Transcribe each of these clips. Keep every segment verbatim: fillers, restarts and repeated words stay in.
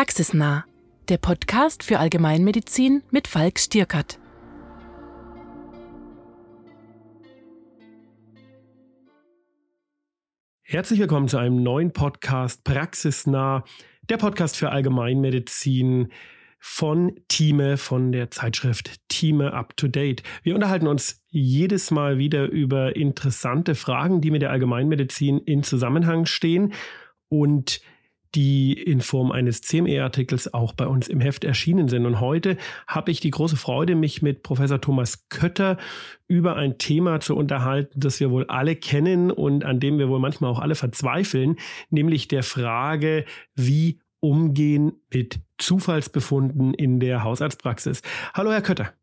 Praxisnah, der Podcast für Allgemeinmedizin mit Falk Stierkart. Herzlich willkommen zu einem neuen Podcast Praxisnah, der Podcast für Allgemeinmedizin von Thieme, von der Zeitschrift Thieme Up to Date. Wir unterhalten uns jedes Mal wieder über interessante Fragen, die mit der Allgemeinmedizin in Zusammenhang stehen und die in Form eines C M E-Artikels auch bei uns im Heft erschienen sind. Und heute habe ich die große Freude, mich mit Professor Thomas Kötter über ein Thema zu unterhalten, das wir wohl alle kennen und an dem wir wohl manchmal auch alle verzweifeln, nämlich der Frage, wie umgehen mit Zufallsbefunden in der Hausarztpraxis. Hallo, Herr Kötter.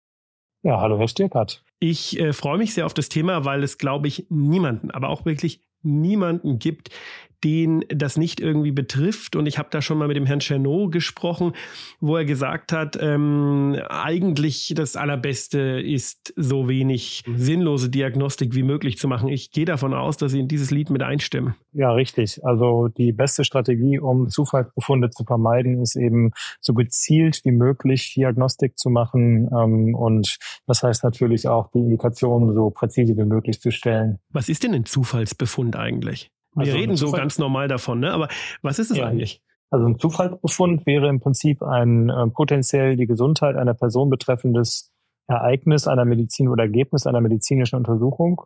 Ja, hallo, Herr Stierkart. Ich äh, freue mich sehr auf das Thema, weil es, glaube ich, niemanden, aber auch wirklich niemanden gibt, den das nicht irgendwie betrifft. Und ich habe da schon mal mit dem Herrn Chernow gesprochen, wo er gesagt hat, ähm, eigentlich das Allerbeste ist, so wenig sinnlose Diagnostik wie möglich zu machen. Ich gehe davon aus, dass Sie in dieses Lied mit einstimmen. Ja, richtig. Also die beste Strategie, um Zufallsbefunde zu vermeiden, ist eben so gezielt wie möglich Diagnostik zu machen. Ähm, und das heißt natürlich auch, die Indikationen so präzise wie möglich zu stellen. Was ist denn ein Zufallsbefund eigentlich? Wir also reden so ganz normal davon, ne? Aber was ist es ja eigentlich? Also ein Zufallsbefund wäre im Prinzip ein äh, potenziell die Gesundheit einer Person betreffendes Ereignis einer Medizin oder Ergebnis einer medizinischen Untersuchung,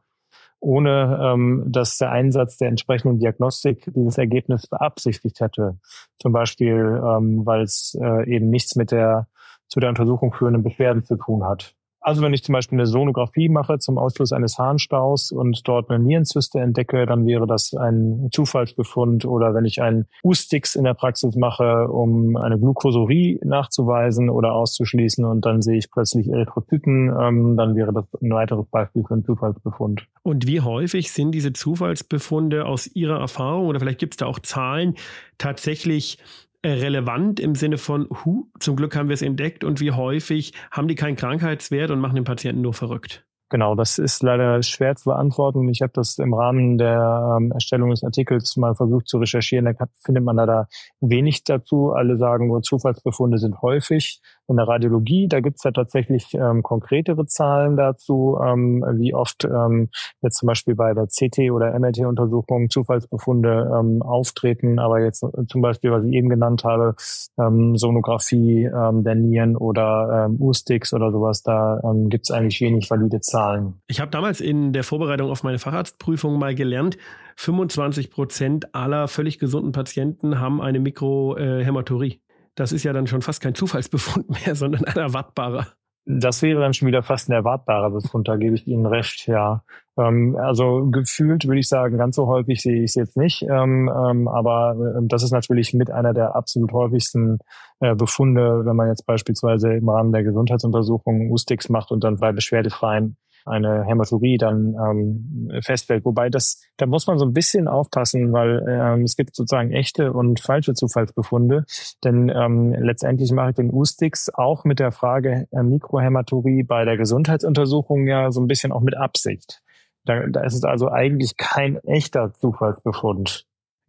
ohne ähm, dass der Einsatz der entsprechenden Diagnostik dieses Ergebnis beabsichtigt hätte. Zum Beispiel, ähm, weil es äh, eben nichts mit der zu der Untersuchung führenden Beschwerden zu tun hat. Also wenn ich zum Beispiel eine Sonographie mache zum Ausschluss eines Harnstaus und dort eine Nierenzyste entdecke, dann wäre das ein Zufallsbefund. Oder wenn ich einen U-Stix in der Praxis mache, um eine Glucosurie nachzuweisen oder auszuschließen und dann sehe ich plötzlich Erythrozyten, ähm, dann wäre das ein weiteres Beispiel für einen Zufallsbefund. Und wie häufig sind diese Zufallsbefunde aus Ihrer Erfahrung, oder vielleicht gibt es da auch Zahlen, tatsächlich relevant im Sinne von, hu, zum Glück haben wir es entdeckt, und wie häufig haben die keinen Krankheitswert und machen den Patienten nur verrückt? Genau, das ist leider schwer zu beantworten. Ich habe das im Rahmen der ähm, Erstellung des Artikels mal versucht zu recherchieren. Da kann, findet man leider wenig dazu. Alle sagen nur, Zufallsbefunde sind häufig. In der Radiologie, da gibt es ja tatsächlich ähm, konkretere Zahlen dazu, ähm, wie oft ähm, jetzt zum Beispiel bei der C T- oder M R T-Untersuchung Zufallsbefunde ähm, auftreten. Aber jetzt äh, zum Beispiel, was ich eben genannt habe, ähm, Sonographie ähm, der Nieren oder ähm, U-Stix oder sowas, da ähm, gibt es eigentlich wenig valide Zahlen. Ich habe damals in der Vorbereitung auf meine Facharztprüfung mal gelernt, fünfundzwanzig Prozent aller völlig gesunden Patienten haben eine Mikrohämaturie. Das ist ja dann schon fast kein Zufallsbefund mehr, sondern ein erwartbarer. Das wäre dann schon wieder fast ein erwartbarer Befund, da gebe ich Ihnen recht, ja. Ähm, also gefühlt würde ich sagen, ganz so häufig sehe ich es jetzt nicht, ähm, ähm, aber äh, das ist natürlich mit einer der absolut häufigsten äh, Befunde, wenn man jetzt beispielsweise im Rahmen der Gesundheitsuntersuchung U-Stix macht und dann bei beschwerdefreien eine Hämaturie dann ähm, feststellt. Wobei das, da muss man so ein bisschen aufpassen, weil ähm, es gibt sozusagen echte und falsche Zufallsbefunde. Denn ähm, letztendlich mache ich den U-Stix auch mit der Frage äh, Mikrohämaturie bei der Gesundheitsuntersuchung ja so ein bisschen auch mit Absicht. Da, da ist es also eigentlich kein echter Zufallsbefund.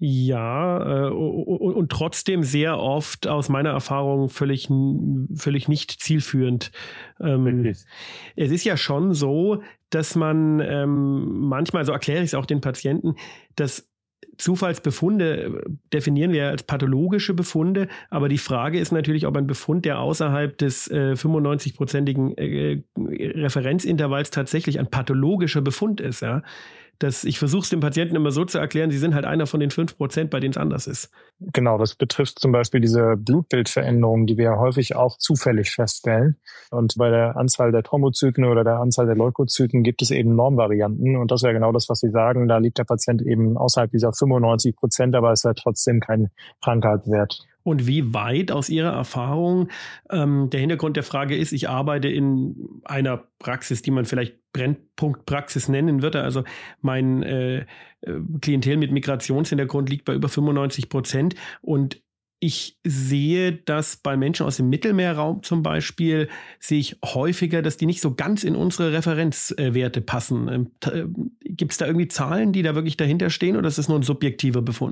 Ja, äh, und, und trotzdem sehr oft aus meiner Erfahrung völlig, völlig nicht zielführend. Ähm, es ist ja schon so, dass man ähm, manchmal, so erkläre ich es auch den Patienten, dass Zufallsbefunde definieren wir als pathologische Befunde, aber die Frage ist natürlich, ob ein Befund, der außerhalb des äh, fünfundneunzig-prozentigen äh, Referenzintervalls tatsächlich ein pathologischer Befund ist, ja. Das, ich versuche es dem Patienten immer so zu erklären, sie sind halt einer von den fünf Prozent, bei denen es anders ist. Genau, das betrifft zum Beispiel diese Blutbildveränderungen, die wir häufig auch zufällig feststellen. Und bei der Anzahl der Thrombozyten oder der Anzahl der Leukozyten gibt es eben Normvarianten. Und das wäre genau das, was Sie sagen. Da liegt der Patient eben außerhalb dieser fünfundneunzig Prozent, aber es ist ja trotzdem kein Krankheitswert. Und wie weit aus Ihrer Erfahrung, ähm, der Hintergrund der Frage ist, ich arbeite in einer Praxis, die man vielleicht Brennpunktpraxis nennen würde. Also mein äh, Klientel mit Migrationshintergrund liegt bei über fünfundneunzig Prozent. Und ich sehe, dass bei Menschen aus dem Mittelmeerraum zum Beispiel, sehe ich häufiger, dass die nicht so ganz in unsere Referenzwerte passen. Ähm, Gibt es da irgendwie Zahlen, die da wirklich dahinter stehen, oder ist das nur ein subjektiver Befund?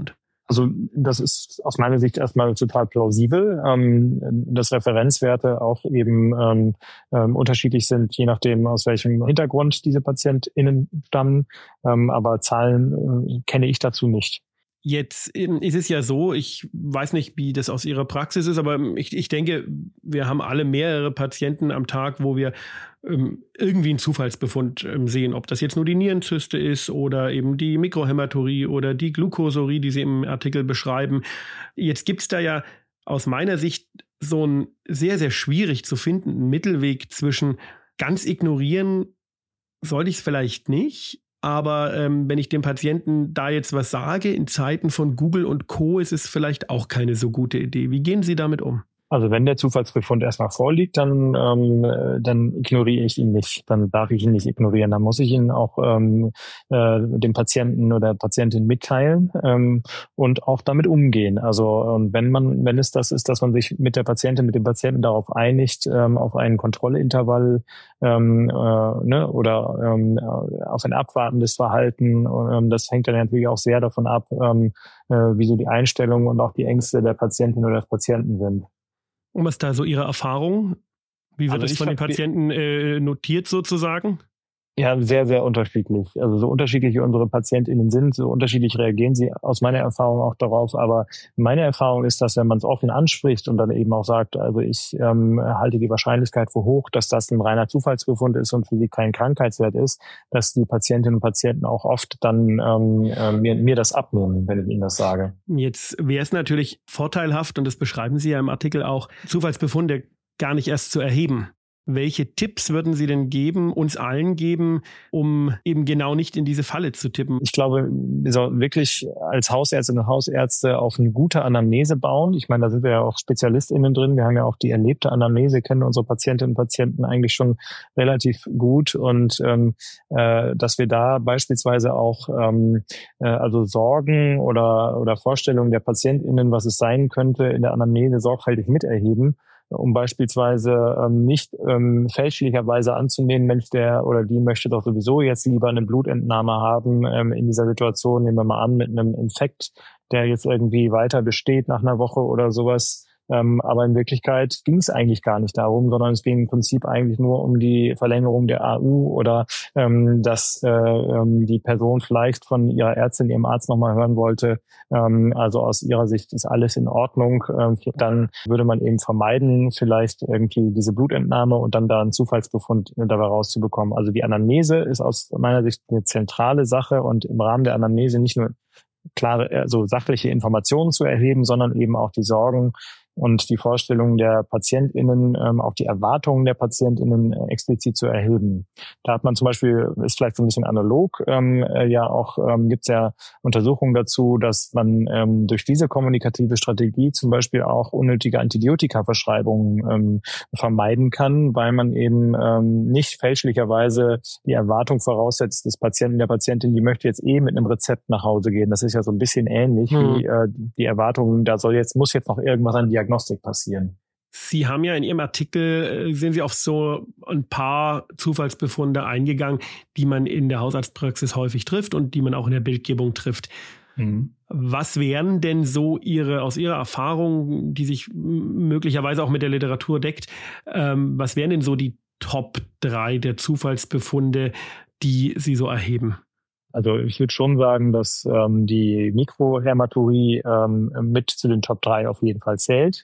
Also das ist aus meiner Sicht erstmal total plausibel, ähm, dass Referenzwerte auch eben ähm, ähm, unterschiedlich sind, je nachdem, aus welchem Hintergrund diese PatientInnen stammen. Ähm, aber Zahlen äh, kenne ich dazu nicht. Jetzt ist es ja so, ich weiß nicht, wie das aus Ihrer Praxis ist, aber ich, ich denke, wir haben alle mehrere Patienten am Tag, wo wir ähm, irgendwie einen Zufallsbefund ähm, sehen, ob das jetzt nur die Nierenzyste ist oder eben die Mikrohämaturie oder die Glucosurie, die Sie im Artikel beschreiben. Jetzt gibt es da ja aus meiner Sicht so einen sehr, sehr schwierig zu findenden Mittelweg zwischen ganz ignorieren, sollte ich es vielleicht nicht. Aber ähm, wenn ich dem Patienten da jetzt was sage, in Zeiten von Google und Co. ist es vielleicht auch keine so gute Idee. Wie gehen Sie damit um? Also wenn der Zufallsbefund erstmal vorliegt, dann, ähm, dann ignoriere ich ihn nicht. Dann darf ich ihn nicht ignorieren. Dann muss ich ihn auch ähm, äh, dem Patienten oder Patientin mitteilen ähm, und auch damit umgehen. Also ähm, wenn man, wenn es das ist, dass man sich mit der Patientin, mit dem Patienten darauf einigt, ähm, auf einen Kontrollintervall ähm, äh, ne, oder ähm, auf ein abwartendes Verhalten, ähm, das hängt dann natürlich auch sehr davon ab, ähm, äh, wie so die Einstellungen und auch die Ängste der Patientin oder des Patienten sind. Und was ist da so Ihre Erfahrung? Wie wird Also das von den Patienten äh, notiert sozusagen? Ja, sehr, sehr unterschiedlich. Also so unterschiedlich wie unsere PatientInnen sind, so unterschiedlich reagieren sie aus meiner Erfahrung auch darauf. Aber meine Erfahrung ist, dass wenn man es offen anspricht und dann eben auch sagt, also ich ähm, halte die Wahrscheinlichkeit für hoch, dass das ein reiner Zufallsbefund ist und für sie kein Krankheitswert ist, dass die Patientinnen und Patienten auch oft dann ähm, äh, mir, mir das abnehmen, wenn ich ihnen das sage. Jetzt wäre es natürlich vorteilhaft, und das beschreiben Sie ja im Artikel auch, Zufallsbefunde gar nicht erst zu erheben. Welche Tipps würden Sie denn geben, uns allen geben, um eben genau nicht in diese Falle zu tippen? Ich glaube, wir sollten wirklich als Hausärztinnen und Hausärzte auf eine gute Anamnese bauen. Ich meine, da sind wir ja auch SpezialistInnen drin. Wir haben ja auch die erlebte Anamnese, kennen unsere Patientinnen und Patienten eigentlich schon relativ gut. Und ähm, äh, dass wir da beispielsweise auch ähm, äh, also Sorgen oder, oder Vorstellungen der PatientInnen, was es sein könnte, in der Anamnese sorgfältig miterheben, um beispielsweise ähm, nicht ähm, fälschlicherweise anzunehmen, Mensch, der oder die möchte doch sowieso jetzt lieber eine Blutentnahme haben ähm, in dieser Situation, nehmen wir mal an, mit einem Infekt, der jetzt irgendwie weiter besteht nach einer Woche oder sowas. Ähm, aber in Wirklichkeit ging es eigentlich gar nicht darum, sondern es ging im Prinzip eigentlich nur um die Verlängerung der A U oder ähm, dass äh, ähm, die Person vielleicht von ihrer Ärztin, ihrem Arzt nochmal hören wollte, ähm, also aus ihrer Sicht ist alles in Ordnung. Ähm, dann würde man eben vermeiden, vielleicht irgendwie diese Blutentnahme und dann da einen Zufallsbefund dabei rauszubekommen. Also die Anamnese ist aus meiner Sicht eine zentrale Sache und im Rahmen der Anamnese nicht nur klare, also sachliche Informationen zu erheben, sondern eben auch die Sorgen und die Vorstellungen der PatientInnen, ähm, auch die Erwartungen der PatientInnen äh, explizit zu erheben. Da hat man zum Beispiel, ist vielleicht so ein bisschen analog, ähm, äh, ja auch, ähm, gibt es ja Untersuchungen dazu, dass man ähm, durch diese kommunikative Strategie zum Beispiel auch unnötige Antibiotika-Verschreibungen ähm, vermeiden kann, weil man eben ähm, nicht fälschlicherweise die Erwartung voraussetzt des Patienten, der Patientin, die möchte jetzt eh mit einem Rezept nach Hause gehen. Das ist ja so ein bisschen ähnlich hm. wie äh, die Erwartung, da soll jetzt, muss jetzt noch irgendwas an Diagnostik Diagnostik passieren. Sie haben ja in Ihrem Artikel, sind Sie auf so ein paar Zufallsbefunde eingegangen, die man in der Hausarztpraxis häufig trifft und die man auch in der Bildgebung trifft. Mhm. Was wären denn so Ihre, aus Ihrer Erfahrung, die sich möglicherweise auch mit der Literatur deckt, ähm, was wären denn so die Top drei der Zufallsbefunde, die Sie so erheben? Also ich würde schon sagen, dass ähm, die Mikrohämaturie ähm, mit zu den Top drei auf jeden Fall zählt.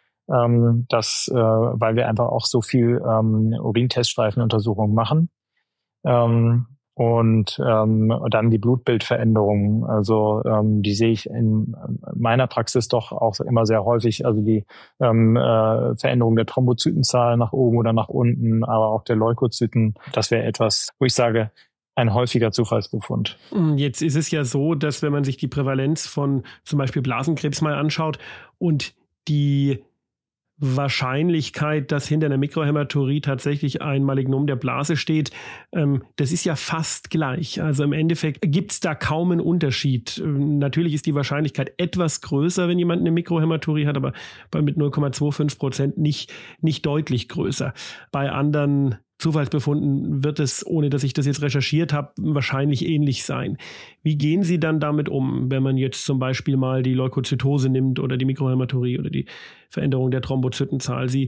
Ähm, das, äh, weil wir einfach auch so viel ähm, Urinteststreifenuntersuchungen machen. Ähm, und ähm, dann die Blutbildveränderungen. Also ähm, die sehe ich in meiner Praxis doch auch immer sehr häufig. Also die ähm, äh, Veränderung der Thrombozytenzahl nach oben oder nach unten, aber auch der Leukozyten. Das wäre etwas, wo ich sage, ein häufiger Zufallsbefund. Jetzt ist es ja so, dass wenn man sich die Prävalenz von zum Beispiel Blasenkrebs mal anschaut und die Wahrscheinlichkeit, dass hinter einer Mikrohämaturie tatsächlich ein Malignom der Blase steht, ähm, das ist ja fast gleich. Also im Endeffekt gibt es da kaum einen Unterschied. Ähm, natürlich ist die Wahrscheinlichkeit etwas größer, wenn jemand eine Mikrohämaturie hat, aber bei mit null Komma fünfundzwanzig Prozent nicht, nicht deutlich größer. Bei anderen Zufallsbefunden wird es, ohne dass ich das jetzt recherchiert habe, wahrscheinlich ähnlich sein. Wie gehen Sie dann damit um, wenn man jetzt zum Beispiel mal die Leukozytose nimmt oder die Mikrohämaturie oder die Veränderung der Thrombozytenzahl? Sie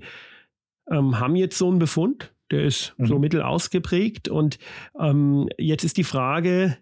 ähm, haben jetzt so einen Befund, der ist mhm. so mittel ausgeprägt und ähm, jetzt ist die Frage,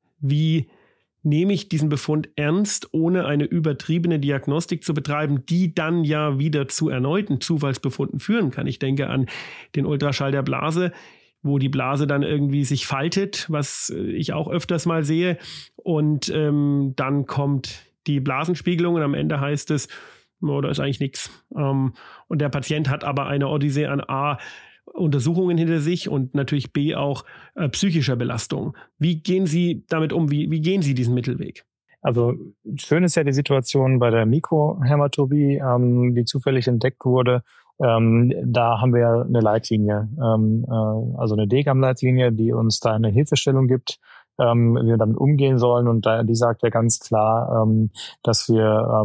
wie nehme ich diesen Befund ernst, ohne eine übertriebene Diagnostik zu betreiben, die dann ja wieder zu erneuten Zufallsbefunden führen kann. Ich denke an den Ultraschall der Blase, wo die Blase dann irgendwie sich faltet, was ich auch öfters mal sehe. Und ähm, dann kommt die Blasenspiegelung und am Ende heißt es, oh, da ist eigentlich nichts. Ähm, und der Patient hat aber eine Odyssee an A, Untersuchungen hinter sich und natürlich B auch äh, psychischer Belastung. Wie gehen Sie damit um? Wie, wie gehen Sie diesen Mittelweg? Also schön ist ja die Situation bei der Mikrohämatopie, ähm, die zufällig entdeckt wurde. Ähm, da haben wir ja eine Leitlinie, ähm, äh, also eine D G A M-Leitlinie, die uns da eine Hilfestellung gibt, ähm, wie wir damit umgehen sollen. Und da, die sagt ja ganz klar, ähm, dass wir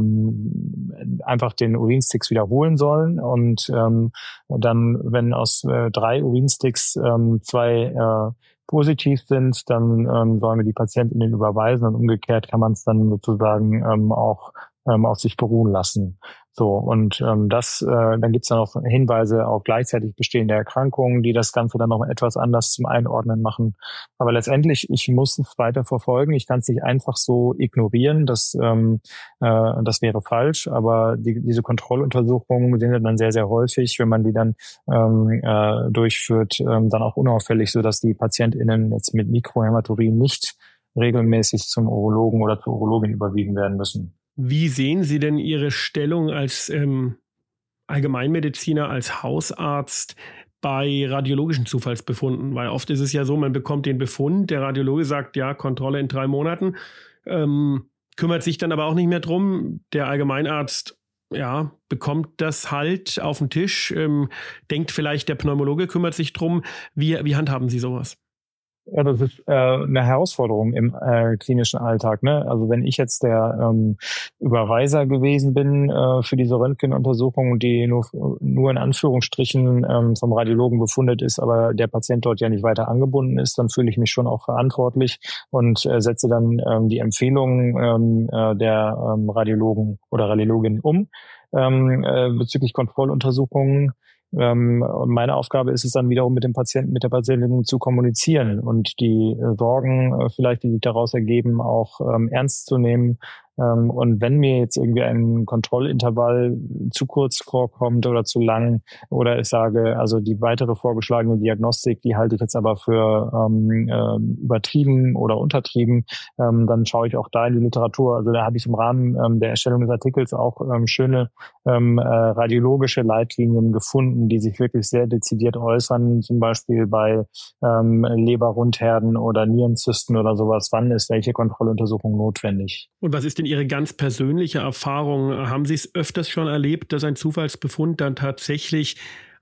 ähm, einfach den Urinsticks wiederholen sollen. Und ähm, dann, wenn aus äh, drei Urinsticks ähm, zwei äh, positiv sind, dann ähm, sollen wir die Patientinnen überweisen und umgekehrt kann man es dann sozusagen ähm, auch ähm, auf sich beruhen lassen. So, und ähm, das, äh, dann gibt's dann noch Hinweise auf gleichzeitig bestehende Erkrankungen, die das Ganze dann noch etwas anders zum Einordnen machen. Aber letztendlich, ich muss es weiter verfolgen. Ich kann es nicht einfach so ignorieren. Das, ähm, äh, das wäre falsch. Aber die, diese Kontrolluntersuchungen sind dann sehr, sehr häufig, wenn man die dann ähm, äh, durchführt, ähm, dann auch unauffällig, sodass die PatientInnen jetzt mit Mikrohämaturie nicht regelmäßig zum Urologen oder zur Urologin überwiesen werden müssen. Wie sehen Sie denn Ihre Stellung als ähm, Allgemeinmediziner, als Hausarzt bei radiologischen Zufallsbefunden? Weil oft ist es ja so, man bekommt den Befund, der Radiologe sagt, ja, Kontrolle in drei Monaten, ähm, kümmert sich dann aber auch nicht mehr drum. Der Allgemeinarzt, ja, bekommt das halt auf den Tisch, ähm, denkt vielleicht, der Pneumologe kümmert sich drum. Wie, wie handhaben Sie sowas? Ja, das ist äh, eine Herausforderung im äh, klinischen Alltag. Ne? Also wenn ich jetzt der ähm, Überweiser gewesen bin äh, für diese Röntgenuntersuchung, die nur, nur in Anführungsstrichen ähm, vom Radiologen befundet ist, aber der Patient dort ja nicht weiter angebunden ist, dann fühle ich mich schon auch verantwortlich und äh, setze dann ähm, die Empfehlungen ähm, äh, der ähm, Radiologen oder Radiologin um ähm, äh, bezüglich Kontrolluntersuchungen. Ähm, meine Aufgabe ist es dann wiederum mit dem Patienten, mit der Patientin zu kommunizieren und die äh, Sorgen äh, vielleicht, die sich daraus ergeben, auch ähm, ernst zu nehmen. Ähm, und wenn mir jetzt irgendwie ein Kontrollintervall zu kurz vorkommt oder zu lang oder ich sage, also die weitere vorgeschlagene Diagnostik, die halte ich jetzt aber für ähm, äh, übertrieben oder untertrieben, ähm, dann schaue ich auch da in die Literatur. Also da habe ich im Rahmen ähm, der Erstellung des Artikels auch ähm, schöne ähm, äh, radiologische Leitlinien gefunden, die sich wirklich sehr dezidiert äußern, zum Beispiel bei ähm, Leberrundherden oder Nierenzysten oder sowas. Wann ist welche Kontrolluntersuchung notwendig? Und was ist denn Ihre ganz persönliche Erfahrung? Haben Sie es öfters schon erlebt, dass ein Zufallsbefund dann tatsächlich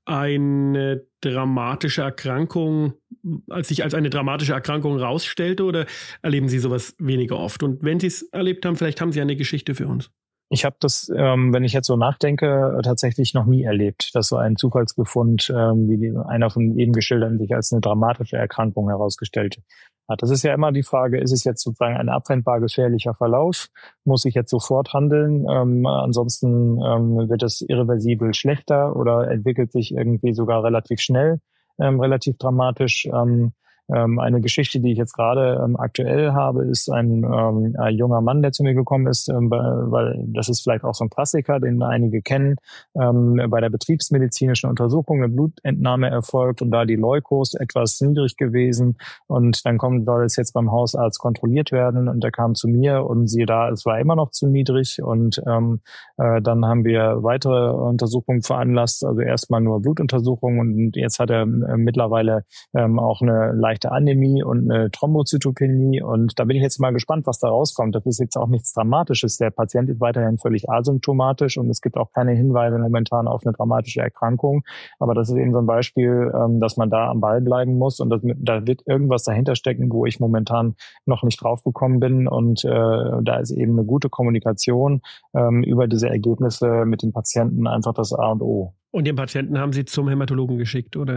eine dramatische Erkrankung, als sich als eine dramatische Erkrankung rausstellte, oder erleben Sie sowas weniger oft? Und wenn Sie es erlebt haben, vielleicht haben Sie eine Geschichte für uns. Ich habe das, ähm, wenn ich jetzt so nachdenke, tatsächlich noch nie erlebt, dass so ein Zufallsbefund, ähm, wie die, einer von eben geschilderten, sich als eine dramatische Erkrankung herausgestellt hat. Das ist ja immer die Frage, ist es jetzt sozusagen ein abwendbar gefährlicher Verlauf? Muss ich jetzt sofort handeln? Ähm, ansonsten ähm, wird es irreversibel schlechter oder entwickelt sich irgendwie sogar relativ schnell, ähm, relativ dramatisch. Ähm, Ähm, eine Geschichte, die ich jetzt gerade ähm, aktuell habe, ist ein, ähm, ein junger Mann, der zu mir gekommen ist, ähm, weil das ist vielleicht auch so ein Klassiker, den einige kennen, ähm, bei der betriebsmedizinischen Untersuchung eine Blutentnahme erfolgt und da die Leukos etwas niedrig gewesen und dann kommt, soll es jetzt beim Hausarzt kontrolliert werden und er kam zu mir und siehe da, es war immer noch zu niedrig und ähm, äh, dann haben wir weitere Untersuchungen veranlasst, also erstmal nur Blutuntersuchungen und jetzt hat er äh, mittlerweile ähm, auch eine leichte Anämie und eine Thrombozytopenie und da bin ich jetzt mal gespannt, was da rauskommt. Das ist jetzt auch nichts Dramatisches. Der Patient ist weiterhin völlig asymptomatisch und es gibt auch keine Hinweise momentan auf eine dramatische Erkrankung. Aber das ist eben so ein Beispiel, dass man da am Ball bleiben muss und das, da wird irgendwas dahinter stecken, wo ich momentan noch nicht drauf gekommen bin und äh, da ist eben eine gute Kommunikation ähm, über diese Ergebnisse mit dem Patienten einfach das A und O. Und den Patienten haben Sie zum Hämatologen geschickt, oder?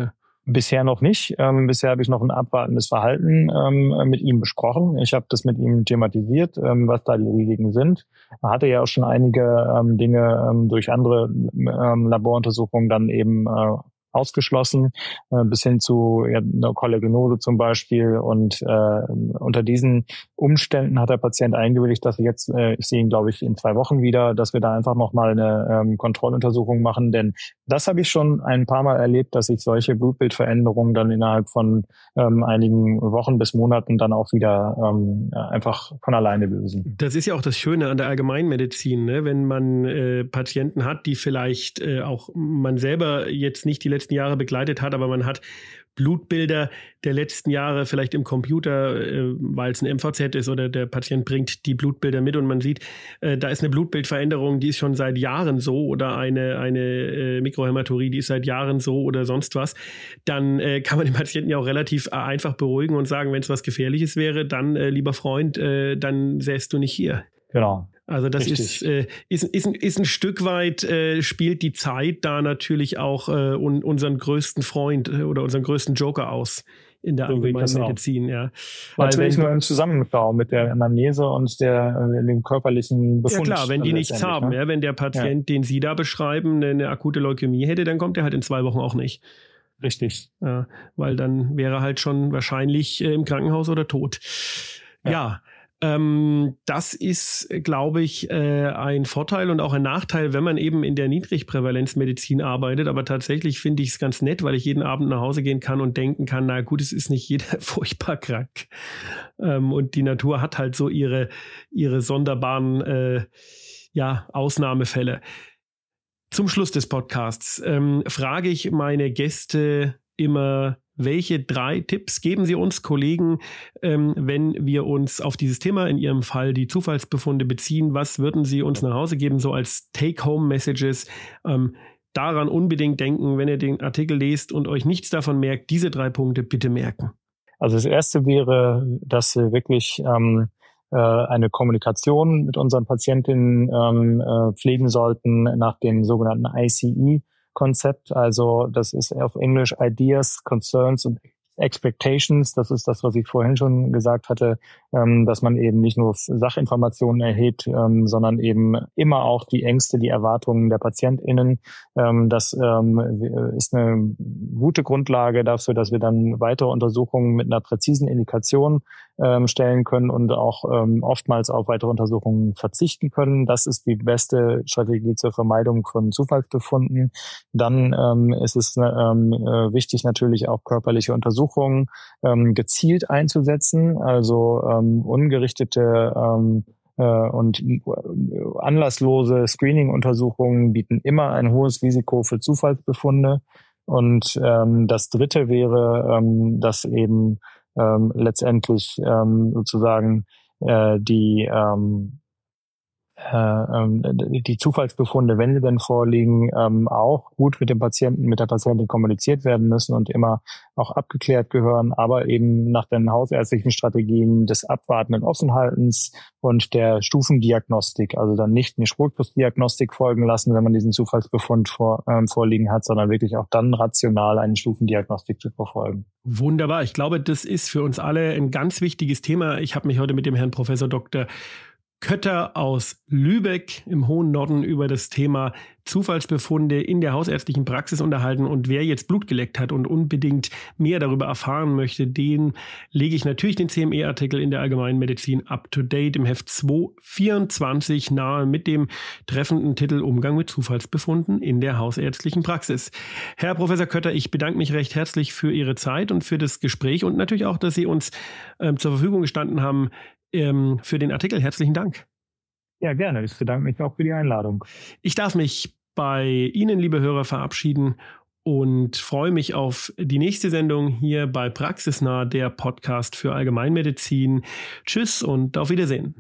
Bisher noch nicht. Ähm, bisher habe ich noch ein abwartendes Verhalten ähm, mit ihm besprochen. Ich habe das mit ihm thematisiert, ähm, was da die Risiken sind. Er hatte ja auch schon einige ähm, Dinge ähm, durch andere ähm, Laboruntersuchungen dann eben äh, ausgeschlossen, äh, bis hin zu ja, einer Kollagenose zum Beispiel. Und äh, unter diesen Umständen hat der Patient eingewilligt, dass wir jetzt, äh, ich sehe ihn, glaube ich, in zwei Wochen wieder, dass wir da einfach nochmal eine ähm, Kontrolluntersuchung machen. Denn das habe ich schon ein paar Mal erlebt, dass sich solche Blutbildveränderungen dann innerhalb von ähm, einigen Wochen bis Monaten dann auch wieder ähm, einfach von alleine lösen. Das ist ja auch das Schöne an der Allgemeinmedizin, ne? Wenn man äh, Patienten hat, die vielleicht äh, auch man selber jetzt nicht die letzten Jahre begleitet hat, aber man hat Blutbilder der letzten Jahre vielleicht im Computer, äh, weil es ein M V Z ist oder der Patient bringt die Blutbilder mit und man sieht, äh, da ist eine Blutbildveränderung, die ist schon seit Jahren so oder eine, eine äh, Mikrohämaturie, die ist seit Jahren so oder sonst was, dann äh, kann man den Patienten ja auch relativ äh, einfach beruhigen und sagen, wenn es was Gefährliches wäre, dann, äh, lieber Freund, äh, dann säßt du nicht hier. Genau. Also das ist, äh, ist, ist, ein, ist ein Stück weit, äh, spielt die Zeit da natürlich auch äh, un, unseren größten Freund äh, oder unseren größten Joker aus in der Allgemeinmedizin. Ja. Weil natürlich wenn, nur im Zusammenschau mit der Anamnese und der, äh, dem körperlichen Befund. Ja klar, wenn die nichts haben, ne? Ja, wenn der Patient, ja. den Sie da beschreiben, eine, eine akute Leukämie hätte, dann kommt er halt in zwei Wochen auch nicht. Richtig. Ja, weil dann wäre er halt schon wahrscheinlich äh, im Krankenhaus oder tot. Ja. ja. Das ist, glaube ich, ein Vorteil und auch ein Nachteil, wenn man eben in der Niedrigprävalenzmedizin arbeitet. Aber tatsächlich finde ich es ganz nett, weil ich jeden Abend nach Hause gehen kann und denken kann, na gut, es ist nicht jeder furchtbar krank. Und die Natur hat halt so ihre, ihre sonderbaren äh, ja, Ausnahmefälle. Zum Schluss des Podcasts ähm, frage ich meine Gäste immer, welche drei Tipps geben Sie uns, Kollegen, ähm, wenn wir uns auf dieses Thema, in Ihrem Fall die Zufallsbefunde beziehen? Was würden Sie uns nach Hause geben, so als Take-Home-Messages? Ähm, daran unbedingt denken, wenn ihr den Artikel lest und euch nichts davon merkt, diese drei Punkte bitte merken. Also das erste wäre, dass wir wirklich ähm, äh, eine Kommunikation mit unseren Patientinnen ähm, äh, pflegen sollten nach dem sogenannten I C E Konzept, also das ist auf Englisch Ideas, Concerns und Expectations. Das ist das, was ich vorhin schon gesagt hatte, ähm, dass man eben nicht nur Sachinformationen erhebt, ähm, sondern eben immer auch die Ängste, die Erwartungen der PatientInnen. Ähm, das ähm, ist eine gute Grundlage dafür, dass wir dann weitere Untersuchungen mit einer präzisen Indikation ähm, stellen können und auch ähm, oftmals auf weitere Untersuchungen verzichten können. Das ist die beste Strategie zur Vermeidung von Zufallsbefunden. Dann ähm, ist es ähm, wichtig, natürlich auch körperliche Untersuchungen ähm, gezielt einzusetzen, also ähm, ungerichtete ähm, äh, und anlasslose Screening-Untersuchungen bieten immer ein hohes Risiko für Zufallsbefunde. Und ähm, das Dritte wäre, ähm, dass eben ähm, letztendlich ähm, sozusagen äh, die ähm, äh, die Zufallsbefunde, wenn sie denn vorliegen, ähm, auch gut mit dem Patienten, mit der Patientin kommuniziert werden müssen und immer auch abgeklärt gehören, aber eben nach den hausärztlichen Strategien des abwartenden Offenhaltens und der Stufendiagnostik, also dann nicht eine Spurplusdiagnostik folgen lassen, wenn man diesen Zufallsbefund vor, ähm, vorliegen hat, sondern wirklich auch dann rational eine Stufendiagnostik zu verfolgen. Wunderbar. Ich glaube, das ist für uns alle ein ganz wichtiges Thema. Ich habe mich heute mit dem Herrn Professor Doktor Kötter aus Lübeck im hohen Norden über das Thema Zufallsbefunde in der hausärztlichen Praxis unterhalten. Und wer jetzt Blut geleckt hat und unbedingt mehr darüber erfahren möchte, den lege ich natürlich den C M E-Artikel in der Allgemeinmedizin up to date im Heft zwei vierundzwanzig nahe mit dem treffenden Titel Umgang mit Zufallsbefunden in der hausärztlichen Praxis. Herr Professor Kötter, ich bedanke mich recht herzlich für Ihre Zeit und für das Gespräch und natürlich auch, dass Sie uns äh, zur Verfügung gestanden haben, für den Artikel. Herzlichen Dank. Ja, gerne. Ich bedanke mich auch für die Einladung. Ich darf mich bei Ihnen, liebe Hörer, verabschieden und freue mich auf die nächste Sendung hier bei Praxisnah, der Podcast für Allgemeinmedizin. Tschüss und auf Wiedersehen.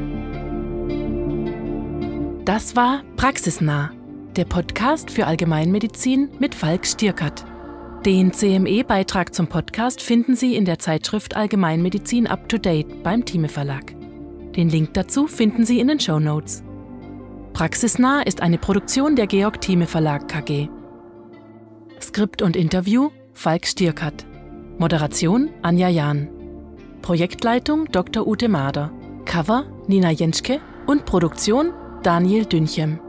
Das war Praxisnah, der Podcast für Allgemeinmedizin mit Falk Stierkart. Den C M E-Beitrag zum Podcast finden Sie in der Zeitschrift Allgemeinmedizin Up to Date beim Thieme Verlag. Den Link dazu finden Sie in den Shownotes. Praxisnah ist eine Produktion der Georg Thieme Verlag K G. Skript und Interview Falk Stierkat. Moderation Anja Jahn. Projektleitung Doktor Ute Mader. Cover Nina Jenschke und Produktion Daniel Dünchem.